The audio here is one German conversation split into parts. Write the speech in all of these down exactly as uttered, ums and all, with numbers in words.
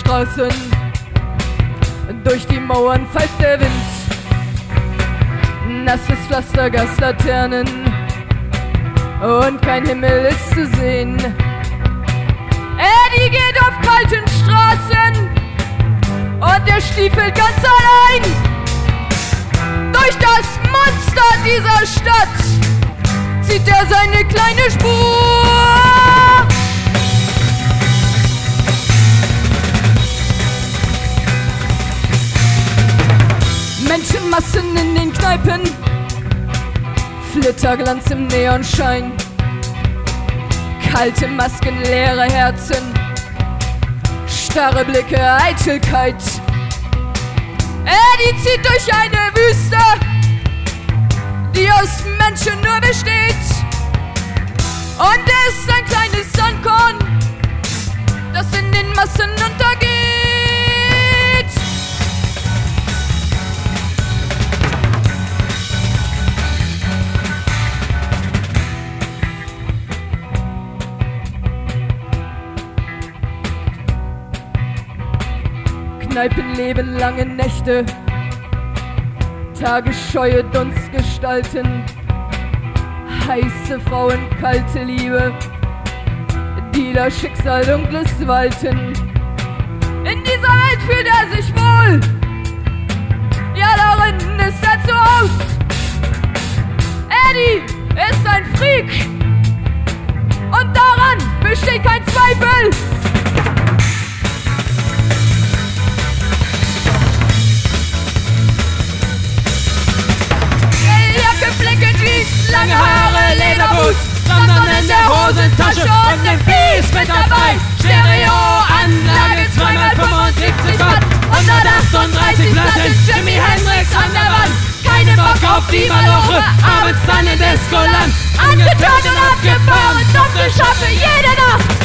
Straßen, durch die Mauern pfeift der Wind. Nasses Pflaster, Gaslaternen und kein Himmel ist zu sehen. Eddie geht auf kalten Straßen und er stiefelt ganz allein durch das Monster dieser Stadt. Zieht er seine kleine Spur. Menschenmassen in den Kneipen, Flitterglanz im Neonschein, kalte Masken, leere Herzen, starre Blicke, Eitelkeit. Eddie zieht durch eine Wüste, die aus Menschen nur besteht. Und er ist ein kleines Sandkorn, das in den Massen untergeht. Kneipenleben, lange Nächte, tagesscheue Dunstgestalten, heiße Frauen, kalte Liebe, Dealer, Schicksal, dunkles Walten. In dieser Welt fühlt er sich wohl, ja darin ist er zu Haus. Eddie ist ein Freak und daran besteht kein Zweifel. Lange Haare, Lederboots, sondern in der Hosentasche und ne Piece mit dabei. Stereoanlage, zweimal fünfundsiebzig Watt, hundertachtunddreißig Platten, Jimi Hendrix an der Wand. Keine Bock auf die Maloche, abends dann in Discoland. Angetan und abgefahren, dunkle Schaffe jede Nacht.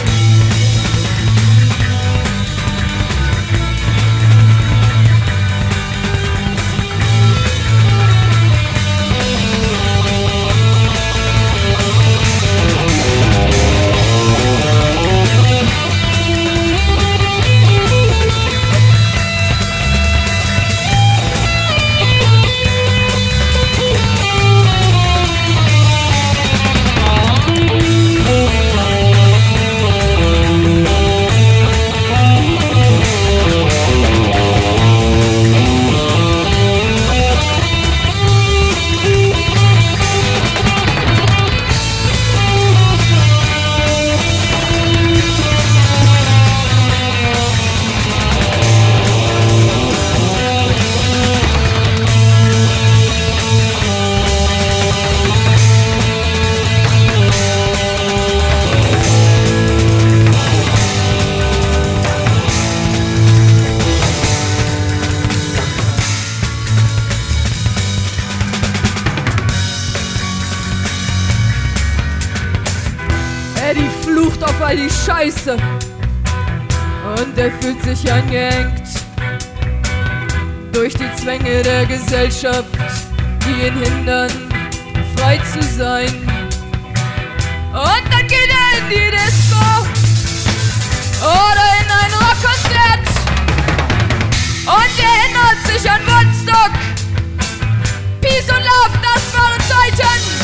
Eddie flucht auf all die Scheiße und er fühlt sich eingeengt durch die Zwänge der Gesellschaft, die ihn hindern, frei zu sein. Und dann geht er in die Disco oder in ein Rockkonzert und erinnert sich an Woodstock. Peace und Love, das waren Zeiten.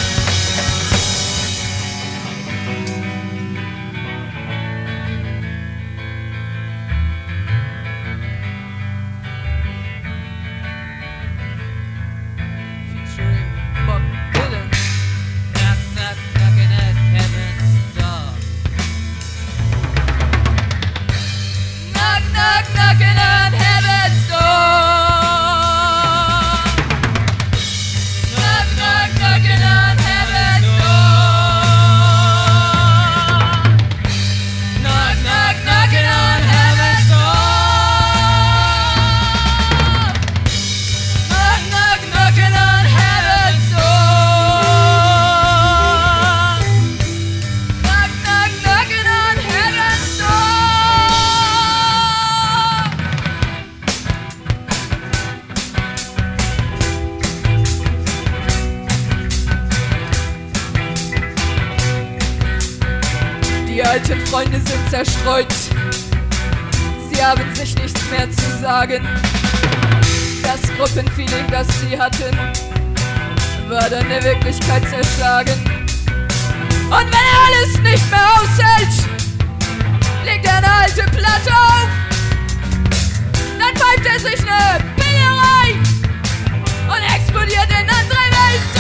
Die alten Freunde sind zerstreut, Sie haben sich nichts mehr zu sagen. Das Gruppenfeeling, das sie hatten, war dann der Wirklichkeit zerschlagen. Und wenn er alles nicht mehr aushält, legt er eine alte Platte auf. Dann pfeift er sich eine Pille rein und explodiert in andere Welten.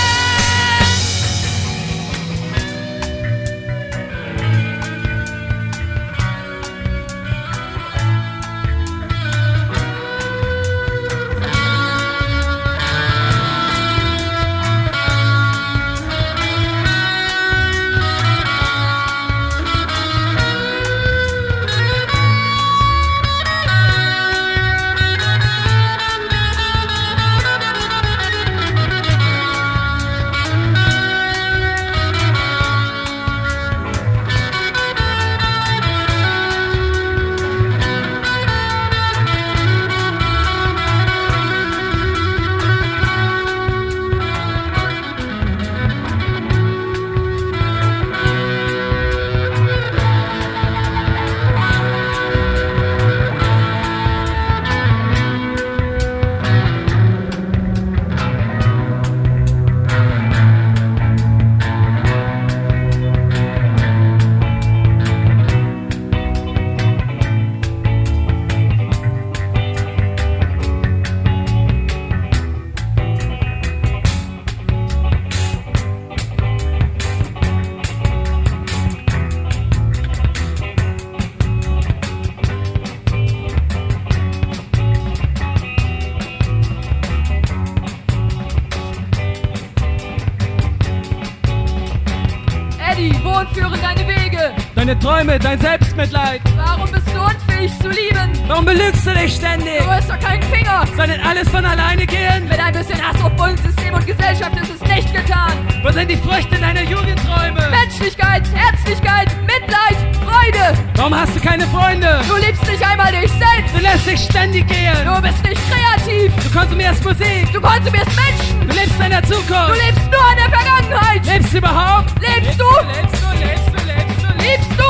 Wohin führen deine Wege? Deine Träume, dein Selbstmitleid. Warum bist du unfähig zu lieben? Warum belügst du dich ständig? Du hast doch keinen Finger. Soll denn alles von alleine gehen? Mit ein bisschen Hass auf System und Gesellschaft ist es nicht getan. Wo sind die Früchte deiner Jugendträume? Menschlichkeit, Herzlichkeit, Mitleid, Freude. Warum hast du keine Freunde? Du liebst nicht einmal dich selbst. Du lässt dich ständig gehen. Du bist nicht kreativ. Du konsumierst Musik. Du konsumierst Menschen. Du lebst in der Zukunft. Du lebst nur in der Vergangenheit. Lebst du überhaupt? Lebst, lebst du? du? Lebst du? Lebst du? Lebst du? Lebst du?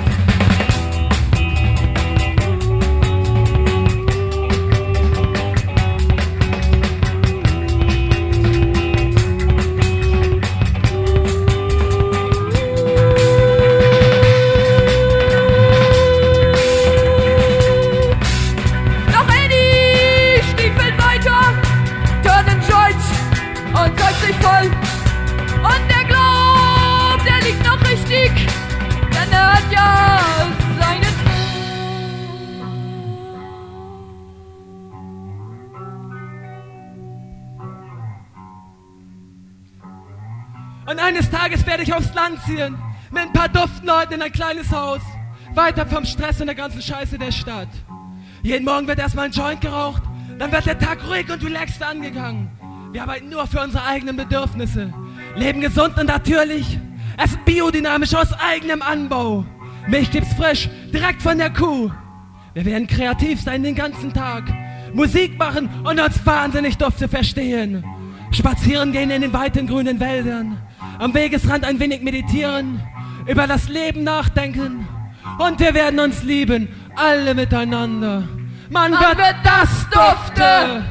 Voll. Und der Glaub, der liegt noch richtig, denn er hat ja seinen. Und eines Tages werde ich aufs Land ziehen, mit ein paar Duftleuten in ein kleines Haus, weiter vom Stress und der ganzen Scheiße der Stadt. Jeden Morgen wird erstmal ein Joint geraucht, dann wird der Tag ruhig und relaxed angegangen. Wir arbeiten nur für unsere eigenen Bedürfnisse, leben gesund und natürlich, essen biodynamisch aus eigenem Anbau. Milch gibt's frisch, direkt von der Kuh. Wir werden kreativ sein den ganzen Tag, Musik machen und uns wahnsinnig dufte verstehen. Spazieren gehen in den weiten grünen Wäldern, am Wegesrand ein wenig meditieren, über das Leben nachdenken und wir werden uns lieben, alle miteinander. Man, Man wird, wird das dufte!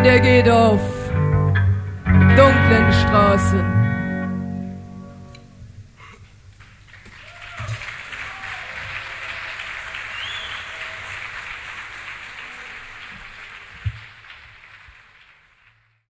der geht auf dunklen Straßen.